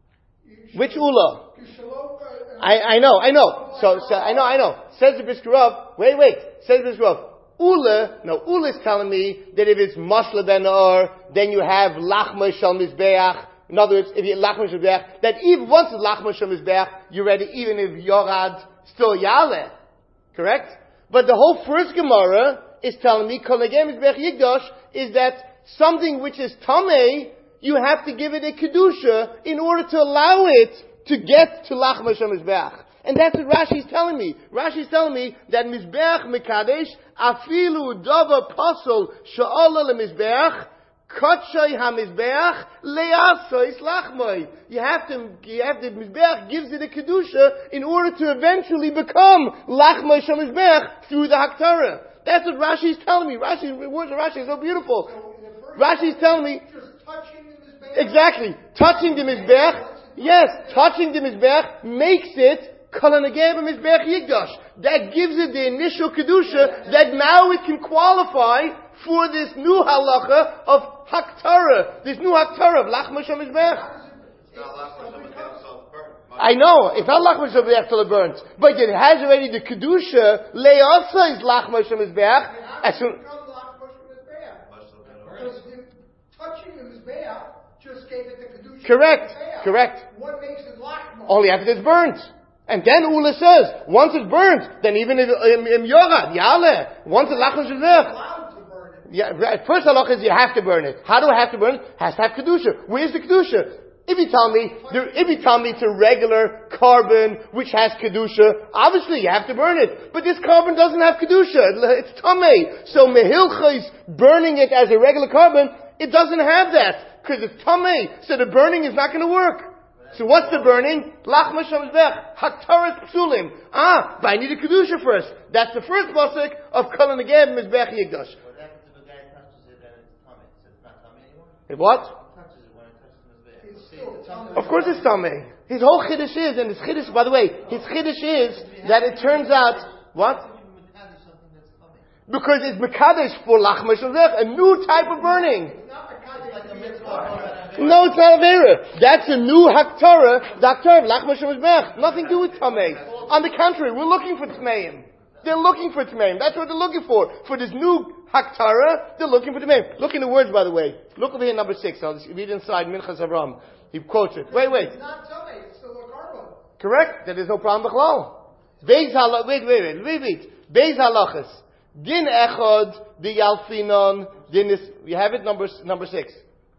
You Which should- Ula? you should, uh, I, I know, I know. So, so I know, I know. Says the Bishkarov, wait, wait. Says the Bishkarov, Ula, no, Ula is telling me that if it's mashla ben or, then you have lachma shel mizbeach. In other words, if you lachma shel mizbeach, that even once it's lachma shel mizbeach, you're ready, even if yorad still yale. Correct? But the whole first Gemara is telling me, kol negem mizbeach yigdosh, is that something which is tamei, you have to give it a kedusha in order to allow it to get to lachma shel mizbeach. And that's what Rashi is telling me. Rashi is telling me that mizbeach mekadesh afilu dava pasol she'ala lemizbeach kotshei hamizbeach le'asois lachmoi. You have to, you have to, mizbeach gives it a kedusha in order to eventually become lachmoi shel mizbeach through the haktara. That's what Rashi is telling me. Rashi, the words of Rashi are so beautiful. Rashi is telling me just touching the mizbeach. exactly touching the mizbeach. Yes, touching the mizbeach makes it kol negem mizbeach yigdosh. That gives it the initial kedusha that now it can qualify for this new halacha of haktara, this new haktara of lachma shel mizbeach. It's not lachma shel mizbeach, so it's burnt. I know, it's not lachma shel mizbeach till it burns, but it has already the kedusha le'asa is lachma shel mizbeach. As soon, Become lachma shel mizbeach. Mashla ben or. Because him touching the mizbeach just gave it the kedusha. Correct, of the mizbeach. correct. What makes it lachma? Only after it's burnt. And then Ula says, once it's burnt, then even if im, im yorad, yale, once it's lachma shel mizbeach. Allowed to burn it. Yeah, right. First halacha is you have to burn it. How do I have to burn it? Has to have kedusha. Where's the kedusha? If you tell me, if you tell me it's a regular carbon which has kedusha, obviously you have to burn it. But this carbon doesn't have kedusha. It's tamei. So mehilcha is burning it as a regular carbon. It doesn't have that because it's tamei. So the burning is not going to work. So what's the burning? Lachma shel mizbeach, haktaras psulim. Ah, but I need a kedusha first. That's the first pasuk of kol negem mizbeach yigdosh. What happens if a guy touches it and it's tummy? So it's not tummy anymore? If what? He touches it when it touches the mizbeach. It's See, still the tummy. Of course it's tamei. His whole chiddush is, and his chiddush, by the way, his chiddush is that it turns out, what? Something that's tummy. Because it's mekadesh for lachma shel mizbeach, a new type of burning. It's not the kind Like a of mitzvah. No, it's not Avera. That's a new haktara, the haktara of lachma shel mizbeach. Nothing to do with tamei. On the contrary, we're looking for tmeim. They're looking for tmeim. That's what they're looking for. For this new haktara, they're looking for tmeim. Look in the words, by the way. Look over here, number six. I'll just read inside Minchas Avram. He quotes it. Wait, wait. It's not tummy, it's still a carbon. Correct? That is no problem b'chlal. Beis halach. Wait, wait, wait. Wait, wait. Beis halachas. Din echad the yalfinon. Din is. You have it. Number number six.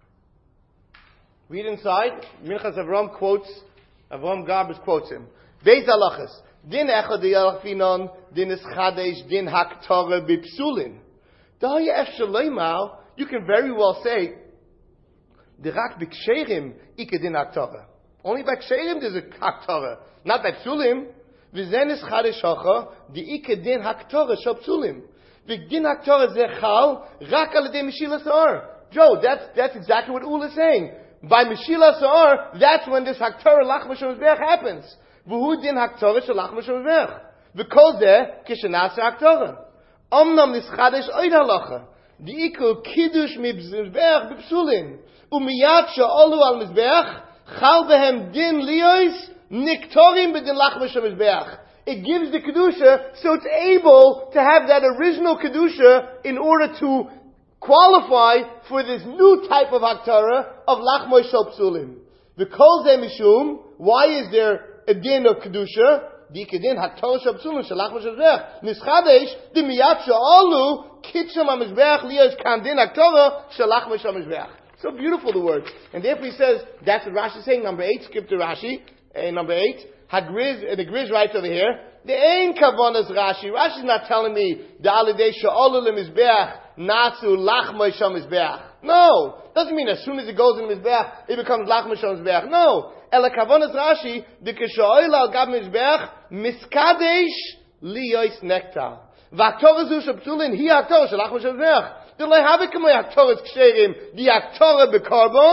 Read inside. Minchas Avram quotes. Avram Garbus quotes him. Beis halachas. Din echad the yalfinon. Din is chadesh. Din haktara bipsulin. Dahya ef shaloimau. You can very well say. Dirak b'ksherim ike din haktara. Only by ksherim there's a haktara, not by psulim. V'zen is chadesh hacha the ike din haktara shel psulim. V'din haktara zechal rak al yedei meshilas ha'or. Joe, that's that's exactly what Ula is saying. By meshilas ha'or, that's when this haktara lachma shel mizbeach happens. V'hu din haktara shel lachma shel mizbeach. V'kol zeh kishenasa haktara. Omnam nischadesh oid halacha. The equal kiddush mizbeach b'psulim. Umiyat she'olu al mizbeach chal behem din liyos niktorim b'din lachma shel mizbeach. It gives the kedusha, so it's able to have that original kedusha in order to qualify for this new type of haktara of lachma shel psulim. The kol zeh mishum. Why is there a din of kedusha? The kedin haktara shel psulim shel lachma shel mizbeach. Nischadesh the miyat she'olu kitchem hamizbeach liyos kan din haktara shel lachma shel mizbeach. So beautiful the word. And therefore he says, that's what Rashi is saying, number eight, skip to Rashi, uh, number eight, Hagriz, and the Griz writes over here, the ain't kavanas Rashi. Rashi's not telling me, the alidei she'olu lemizbeach, natsu lachma shel mizbeach. No. Doesn't mean as soon as it goes in the mizbeach, it becomes lachma shel mizbeach. No. Ela kavanas Rashi, the kishoil al gab mizbeach, miskadesh liyos nektar. V'aktorah zu shepsulin, hi aktorah shel lachma shel mizbeach. The lehavik k'may aktorah ksherim, the aktorah bekarbon,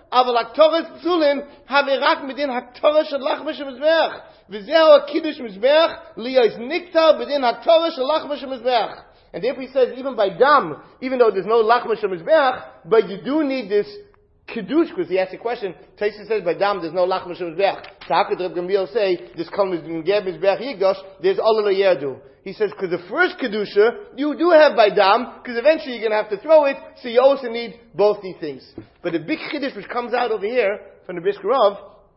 אבל הקטורס פסולים, הווה רק מדין הקטורס של לחמה של מזבח. וזהו הקידוש מזבח, להיות נקטר בדין הקטורס של לחמה של מזבח. And therefore he says, even by dam, even though there's no lachma shemizbeach, but you do need this kiddush, because he asked a question. Taisa says by dam there's no lachma shemizbeach. So how could Reb Gamliel say this kol mizbeach yigdosh? There's olel yerdu. He says because the first kedusha you do have by dam, because eventually you're going to have to throw it, so you also need both these things. But the big kiddush which comes out over here from the Brisker Rav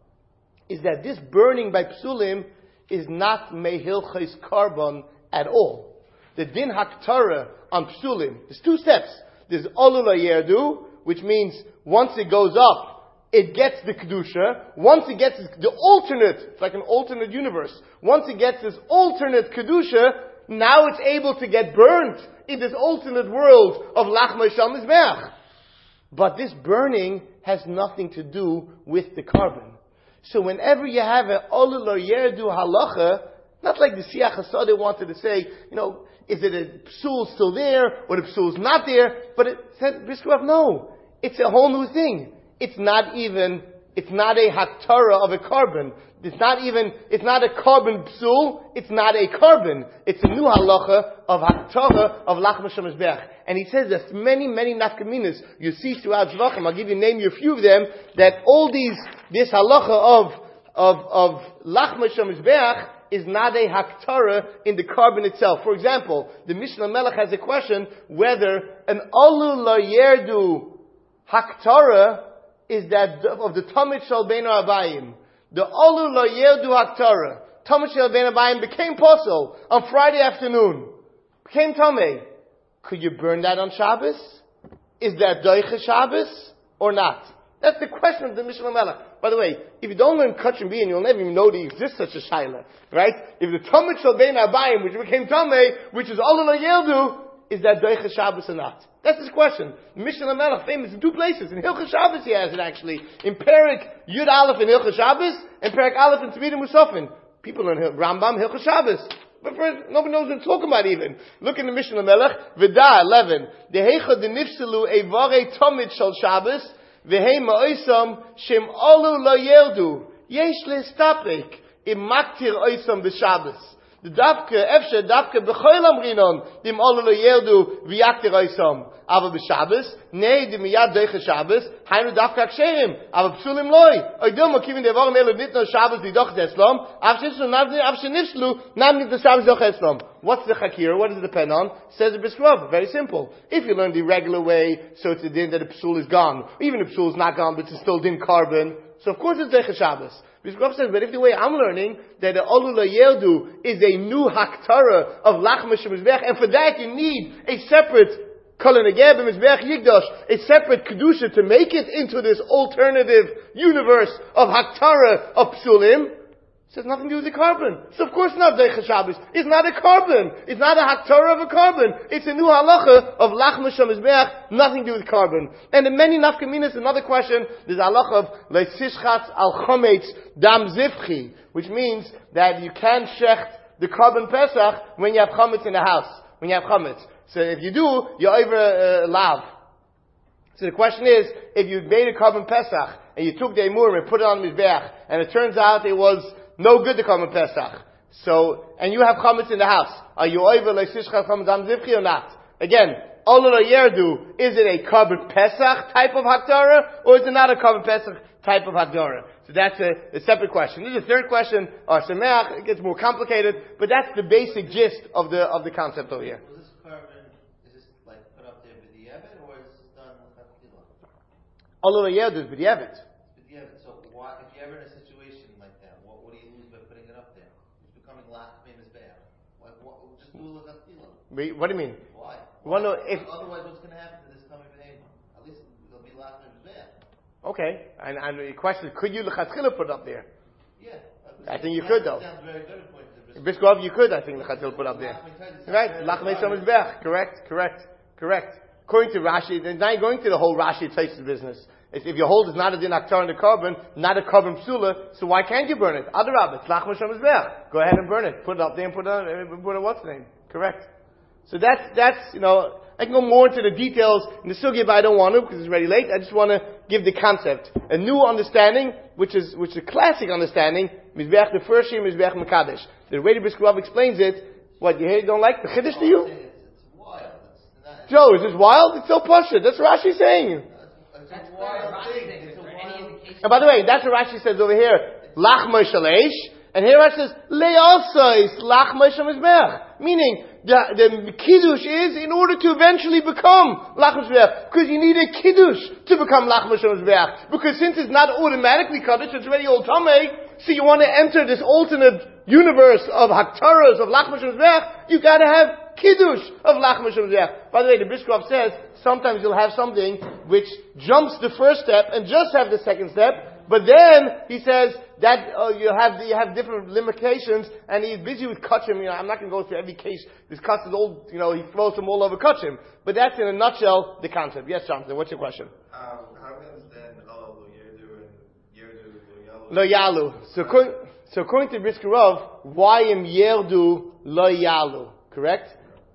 is that this burning by psulim is not mehilchos carbon at all. The din haktara on psulim, there's two steps. There's olul yerdu, which means once it goes up, it gets the kedusha. Once it gets the alternate, it's like an alternate universe. Once it gets this alternate kedusha, now it's able to get burnt in this alternate world of lachma shel mizbeach. But this burning has nothing to do with the carbon. So whenever you have an olul yerdu halacha, not like the Siach HaSadeh wanted to say, you know, is it a psul still there, or the psul's not there? But it said, Brisker Rav, no. It's a whole new thing. It's not even, it's not a haktara of a carbon. It's not even, it's not a carbon psul, it's not a carbon. It's a new halacha of haktara of lachma shel mizbeach. And he says there's many, many nafkaminas you see throughout Zvachim. I'll give you, name you a few of them, that all these, this halacha of, of, of lachma shel mizbeach is not a haktara in the carbon itself. For example, the Mishnah Melech has a question whether an olul yerdu haktara is that of the Tamid Shel Bein Abayim. The olul yerdu haktara, Tamid Shel Bein Abayim became posel on Friday afternoon. Became tamei. Could you burn that on Shabbos? Is that doiche Shabbos or not? That's the question of the Mishnah Melech. By the way, if you don't learn Kach and Bein, you'll never even know there exists such a shaila, right? If the Tamid Shel Bein Abayim, which became tamei, which is olul yerdu, is that doiche Shabbos or not? That's his question. Mishnah Melech, famous in two places. In Hilchos Shabbos he has it actually. In Perek Yud Aleph in Hilchos Shabbos, and Perek Aleph in Tzvira Musafin. People learn Rambam, Hilchos Shabbos. But first, nobody knows what they're talking about even. Look in the Mishnah Melech, V'da eleven. Dehecha de nifselu evarei tomid shal Shabbos, v'hei ma'oisam shem olu lo yerdu. Yesh le'stapek im maktir oisam b'Shabbos. The dafke, efshe dafke b'choil amrinon, dim olu lo yerdu v'yaktir oisam. Aber b'Shabbos, nei dim miyad doiche Shabbos, hainu dafke aksherim, aber psulim loy. Oidil makivin devarim elu nitno Shabbos didoch deslom, avshishlu avshinishlu, nam nit the Shabbos doch eslom. What's the chakir? What does it depend on? Says the Brisker Rav. Very simple. If you learn the regular way, so it's a din that the psul is gone. Even if psul is not gone, but it's still din carbon, so of course it's doiche Shabbos. Brisker Rav says, but if the way I'm learning, that the olul yerdu is a new haktara of lachma shel mizbeach, and for that you need a separate Kol Negeh b'Mizbeach Yigdosh, a separate kedusha to make it into this alternative universe of haktara of psulim. It has nothing to do with the carbon. So of course not Doiche Shabbos. It's not a carbon. It's not a haktara of a carbon. It's a new halacha of lachma shel mizbeach, nothing to do with carbon. And in many nafkaminas, another question, there's a halacha of leisishchatz al chometz dam zivchi, which means that you can't shecht the carbon pesach when you have chometz in the house. When you have chometz. So if you do, you're over uh, lav. So the question is, if you made a carbon pesach, and you took the emurim and put it on the mizbeach, and it turns out it was no good to carbon pesach, so, and you have chametz in the house, are you over leisishchat chametz dam zivchi or not? Again, olul yerdu, is it a carbon pesach type of haktara, or is it not a carbon pesach type of haktara? So that's a, a separate question. This is the third question, or semeach, it gets more complicated, but that's the basic gist of the, of the concept over here. Olul yerdu is b'diavad. B'diavad. So why, if you're ever in a situation like that, what, what do you lose by putting it up there? It's becoming lach mizbeach. Why, what, just do a lechatchila. What do you mean? Why? Well, no, if otherwise, what's going to happen to this coming behavior? At least it'll be lach mizbeach. Okay, and, and the question is, could you lechatchila put it up there? Yeah. I think you could though. Sounds very good according to the Brisker Rav, you could, I think, lechatchila put up there. Right? Lach mizbeach. Correct. Correct. Correct. According to Rashi, they're not going to the whole Rashi Taisus business. If your hold is not a din aktar in the carbon, not a carbon psula, so why can't you burn it? Adarab, it's lachma shel mizbeach. Go ahead and burn it. Put it up there and put it on, put it what's the name? Correct. So that's, that's, you know, I can go more into the details in the sugya, but I don't want to because it's already late. I just want to give the concept. A new understanding, which is, which is a classic understanding, Mizbeach the first year, Mizbeach Mekadesh. The way the Brisker Rav explains it, what, you hear you don't like the Chiddush to you? It's, it's wild. It's not, Joe, is this wild? It's so pashut. That's what Rashi's saying. It's That's a where wild Rashi thing. thinks, It's is a there any wild. indication? And by the way, that's what Rashi says over here. Lach Moshe Leish. And here Rashi says, Le'asais Lach Moshe Mizbeach. Meaning, the, the Kiddush is in order to eventually become Lach Moshe Mizbeach. Because you need a Kiddush to become Lach Moshe Mizbeach. Because since it's not automatically Kaddish, it's already Old Tameh, so you want to enter this alternate universe of Haktaras, of Lach Moshe Mizbeach, you gotta have Kiddush of Lach Moshe Mizbeach. By the way, the Brisker Rav says, sometimes you'll have something which jumps the first step and just have the second step, but then he says that uh, you have you have different limitations, and he's busy with kachim. You know, I'm not going to go through every case. This cuts is old. You know, he throws them all over kachim. But that's in a nutshell the concept. Yes, Jonathan. What's your question? Um, how do you understand Allah lo yerdu and yerdu Lo yalu. So according, so according to Brisker Rav, why am yerdu lo yalu? Correct?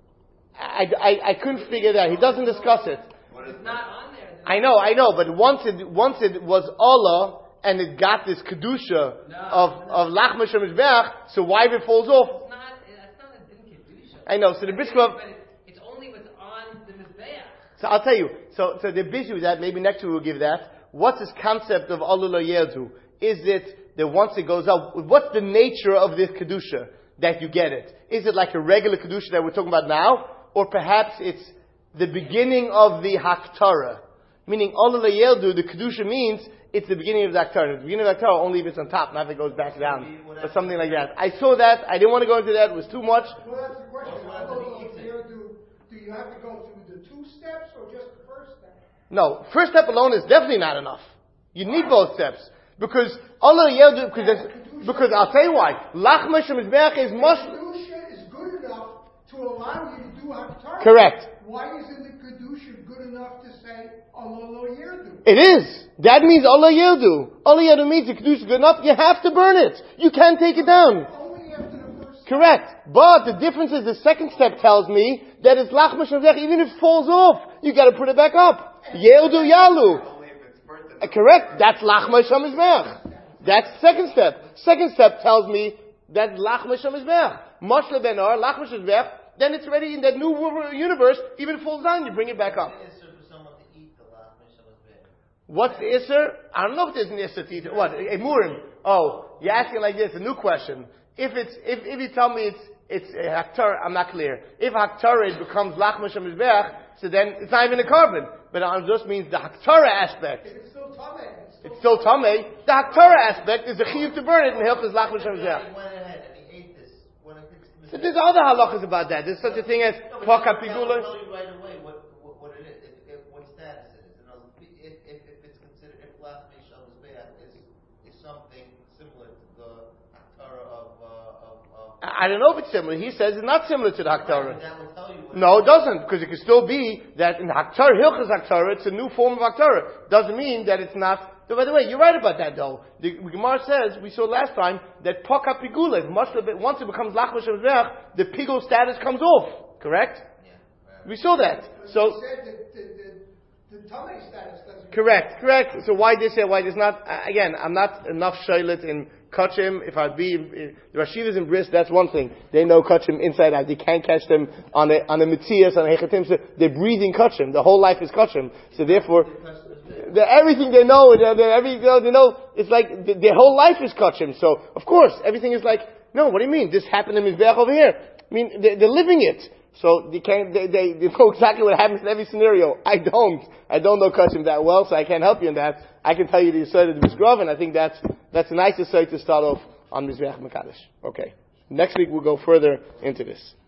I, I, I couldn't figure that. He doesn't discuss it. What is It's not on there. then. I know, I know, but once it once it was Allah and it got this kedusha No, of no. of Lach Moshe Mizbeach, so why if it falls off? It's not, that's not a din kedusha. I know. So the Brisker Rav, But it's, it's only what's on the Mizbeach. so I'll tell you. So so the issue with that, maybe next week we'll give that. What's this concept of Allah lo yerdu? Is it that once it goes up, what's the nature of this kedusha that you get it? Is it like a regular kedusha that we're talking about now, or perhaps it's the beginning of the Haktara? Meaning, Allah lo yerdu, the kedusha means it's the beginning of the Haktara. The beginning of the Haktara only if it's on top, not if it goes back down, or something like that. I saw that. I didn't want to go into that. It was too much. Well, that's the question. Well, How well, long that's the here do, do you have to go through the two steps or just the first step? No, first step alone is definitely not enough. You need both steps. Because Allah lo yerdu, because, there's- because I'll tell you why. Lach Moshe Mizbeach is must. Kedusha is good enough to allow you to do Haftarah. Correct. Why isn't the Kedusha good enough to say Allah lo yerdu? It is. That means Allah Yerdu. Allah Yerdu means the Kedusha is good enough. You have to burn it. You can't take it down. Only after the first step. Correct. But the difference is the second step tells me that it's Lach Moshe Mizbeach. Even if it falls off, you got to put it back up. Yerdu Yalu. only if it's burnt Uh, correct. That's Lach Moshe Mizbeach. That's the second step. Second step tells me that Lach Moshe Mizbeach. Moshe Benar, Lach Moshe Mizbeach. Then it's ready in that new wo- universe. Even if it falls down, you bring it back up. It is for someone to eat the Lach Moshe Mizbeach. What's the Isser? I don't know if there's an Isser to eat. What? A Murim. Oh, you're asking like this, a new question. If it's, if, if you tell me it's, it's a Haktar, I'm not clear. If Haktar it becomes Lach Moshe Mizbeach, so then it's not even a carbon. But it just means the Haktara aspect. If it's still Tameh, it's still It's still Tameh. The Haktara aspect is the Chiyuv to burn it and help us Lach Moshe He Mizbeach. went ahead and he ate this. When it gets to So there's other halachas about that. There's such a thing as No, but Paka I'll Pigula. tell you right away what, what, what it is, if, if, what status it is. In other words, if, if, if it's considered, if Lach Moshe Mizbeach is, is something similar to the Haktara of, uh, of, of. I I don't know if it's similar. He says it's not similar to the Haktara. That would tell you what. No, it doesn't, because it could still be that in Haktar, Hilchas Haktar, it's a new form of Haktar. Doesn't mean that it's not. So by the way, you're right about that though. The Gemara says, we saw last time, that Poka Pigula, once it becomes Lach Moshe Mizbeach, the Pigul status comes off. Correct? Yeah. Right. We saw that. So, He said that the, the, the Tameh status doesn't. correct, correct. So why this here, why this not? Uh, Again, I'm not enough shaylet in Kachim. If I'd be, uh, the Rashivas in Bris, that's one thing. They know Kachim inside out. They can't catch them on a, on a Metzias, on a Hechatim. So they're breathing Kachim. The whole life is Kachim. So therefore, the, everything they know, they, they, every, you know, they know, it's like, the, their whole life is Kachim. So, of course, everything is like, no, what do you mean? This happened in Mizbeach over here. I mean, they, they're living it. So they can't, they, they, they know exactly what happens in every scenario. I don't. I don't know Kachim that well, so I can't help you in that. I can tell you the Yisrael of the Mizgrav, and I think that's, that's a nice Yisrael to start off on Mizbeach Mekadesh. Okay. Next week we'll go further into this.